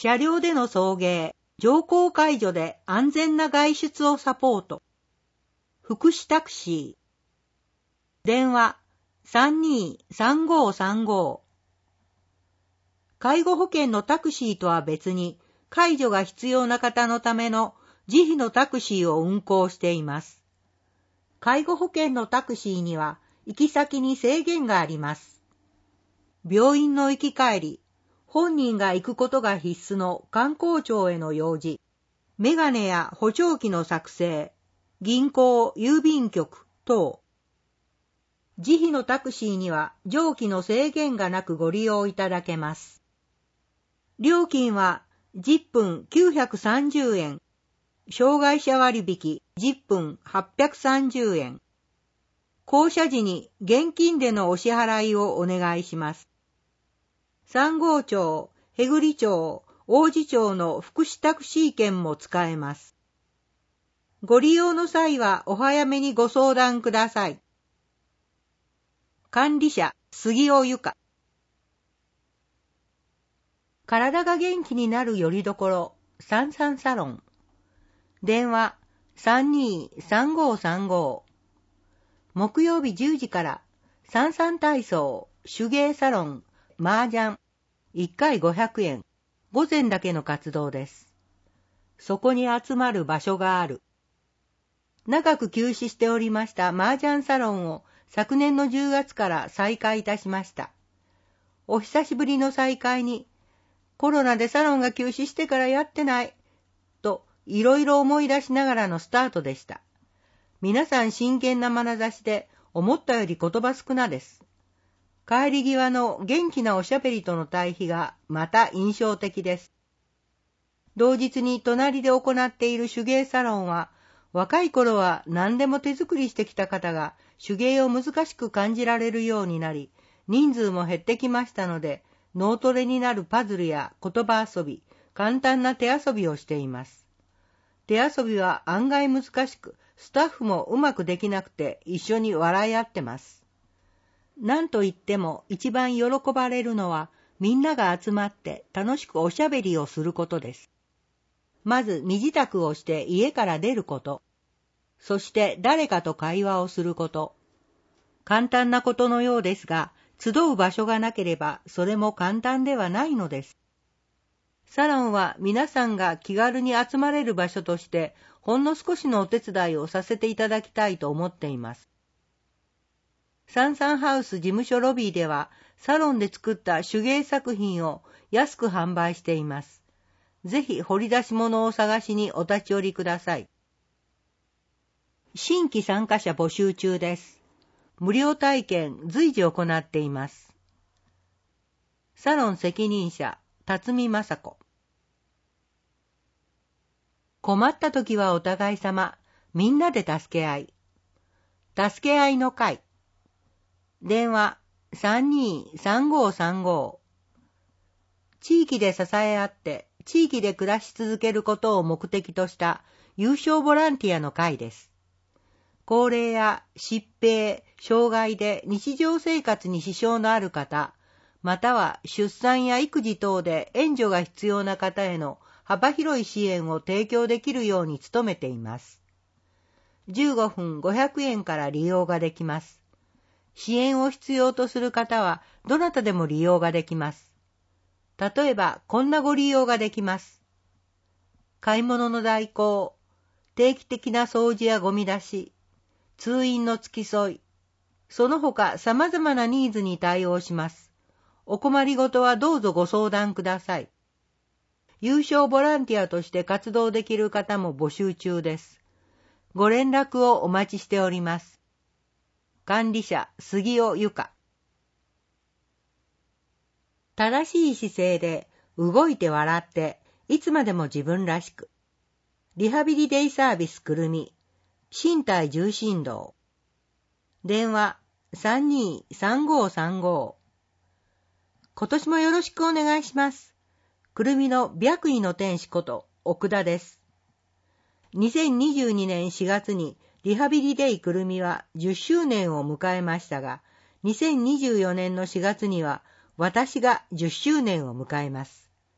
車両での送迎、乗降介助で安全な外出をサポート。福祉タクシー。電話323535。介護保険のタクシーとは別に、介助が必要な方のための自費のタクシーを運行しています。介護保険のタクシーには行き先に制限があります。病院の行き帰り、本人が行くことが必須の観光庁への用事、メガネや補聴器の作成、銀行、郵便局等。自費のタクシーには上記の制限がなくご利用いただけます。料金は10分930円、障害者割引10分830円。降車時に現金でのお支払いをお願いします。三郷町、へぐり町、王子町の福祉タクシー券も使えます。ご利用の際はお早めにご相談ください。管理者、杉尾由香。体が元気になるよりどころ、サンサンサロン。電話323535。木曜日10時からサンサン体操、手芸サロン、麻雀、1回500円、午前だけの活動です。そこに集まる場所がある。長く休止しておりました麻雀サロンを昨年の10月から再開いたしました。お久しぶりの再開に、コロナでサロンが休止してからやってない、といろいろ思い出しながらのスタートでした。皆さん真剣な眼差しで、思ったより言葉少なです。帰り際の元気なおしゃべりとの対比がまた印象的です。同日に隣で行っている手芸サロンは、若い頃は何でも手作りしてきた方が手芸を難しく感じられるようになり、人数も減ってきましたので、脳トレになるパズルや言葉遊び、簡単な手遊びをしています。手遊びは案外難しく、スタッフもうまくできなくて一緒に笑い合ってます。なんといっても一番喜ばれるのは、みんなが集まって楽しくおしゃべりをすることです。まず身支度をして家から出ること。そして誰かと会話をすること。簡単なことのようですが、集う場所がなければそれも簡単ではないのです。サロンは皆さんが気軽に集まれる場所として、ほんの少しのお手伝いをさせていただきたいと思っています。サンサンハウス事務所ロビーでは、サロンで作った手芸作品を安く販売しています。ぜひ掘り出し物を探しにお立ち寄りください。新規参加者募集中です。無料体験随時行っています。サロン責任者、辰巳雅子。困った時はお互い様、みんなで助け合い。助け合いの会。電話323535。地域で支え合って、地域で暮らし続けることを目的とした有償ボランティアの会です。高齢や疾病、障害で日常生活に支障のある方、または出産や育児等で援助が必要な方への幅広い支援を提供できるように努めています。15分500円から利用ができます。支援を必要とする方はどなたでも利用ができます。例えばこんなご利用ができます。買い物の代行、定期的な掃除やゴミ出し、通院の付き添い、その他様々なニーズに対応します。お困りごとはどうぞご相談ください。有償ボランティアとして活動できる方も募集中です。ご連絡をお待ちしております。管理者、杉尾由香。正しい姿勢で、動いて笑って、いつまでも自分らしく。リハビリデイサービスくるみ、身体重心動。電話323535。今年もよろしくお願いします。くるみの白衣の天使こと奥田です。2022年4月にリハビリデイくるみは10周年を迎えましたが、2024年の4月には私が10周年を迎えます。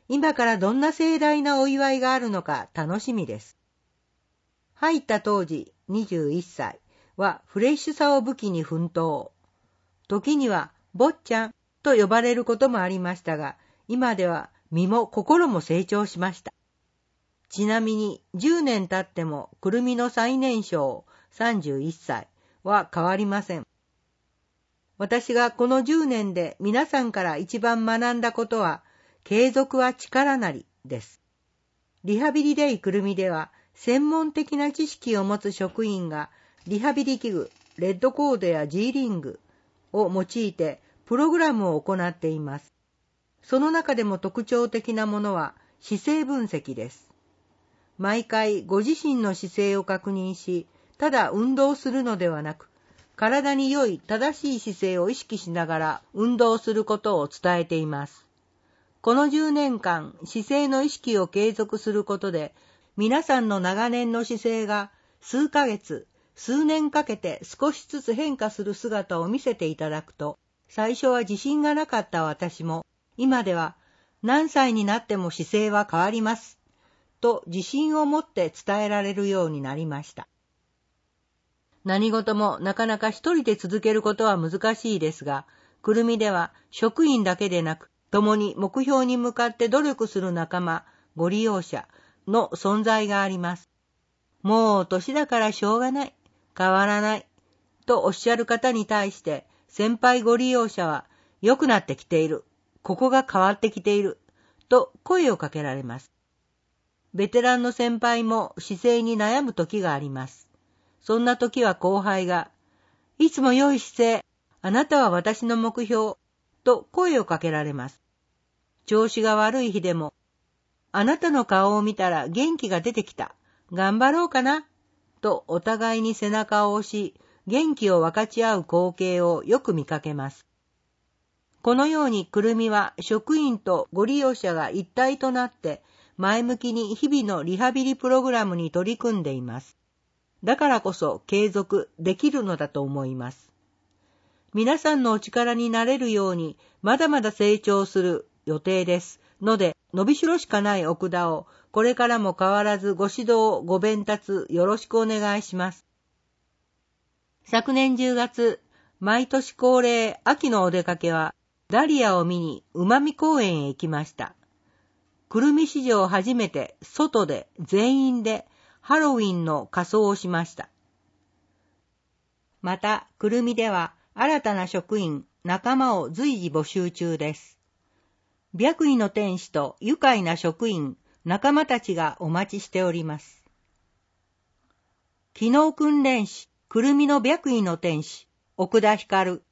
今からどんな盛大なお祝いがあるのか楽しみです。入った当時21歳はフレッシュさを武器に奮闘。時には坊ちゃんと呼ばれることもありましたが、今では身も心も成長しました。ちなみに10年経ってもくるみの最年少31歳は変わりません。私がこの10年で皆さんから一番学んだことは、継続は力なりです。リハビリデイくるみでは、専門的な知識を持つ職員が、リハビリ器具、レッドコードや G リングを用いて、プログラムを行っています。その中でも特徴的なものは、姿勢分析です。毎回ご自身の姿勢を確認し、ただ運動するのではなく、体に良い正しい姿勢を意識しながら運動することを伝えています。この10年間、姿勢の意識を継続することで、皆さんの長年の姿勢が数ヶ月、数年かけて少しずつ変化する姿を見せていただくと、最初は自信がなかった私も、今では何歳になっても姿勢は変わります、と自信を持って伝えられるようになりました。何事もなかなか一人で続けることは難しいですが、くるみでは職員だけでなく、共に目標に向かって努力する仲間、ご利用者の存在があります。もう年だからしょうがない、変わらない、とおっしゃる方に対して、先輩ご利用者は、良くなってきている、ここが変わってきている、と声をかけられます。ベテランの先輩も姿勢に悩む時があります。そんな時は後輩が、いつも良い姿勢、あなたは私の目標、と声をかけられます。調子が悪い日でも、あなたの顔を見たら元気が出てきた、頑張ろうかな、とお互いに背中を押し、元気を分かち合う光景をよく見かけます。このようにくるみは職員とご利用者が一体となって、前向きに日々のリハビリプログラムに取り組んでいます。だからこそ継続できるのだと思います。皆さんのお力になれるようにまだまだ成長する予定ですので、伸びしろしかない奥田をこれからも変わらずご指導ご鞭達よろしくお願いします。昨年10月、毎年恒例秋のお出かけはダリアを見に馬見公園へ行きました。くるみ史上初めて外で全員でハロウィンの仮装をしました。また、くるみでは新たな職員、仲間を随時募集中です。白衣の天使と愉快な職員、仲間たちがお待ちしております。機能訓練士、くるみの白衣の天使、奥田光。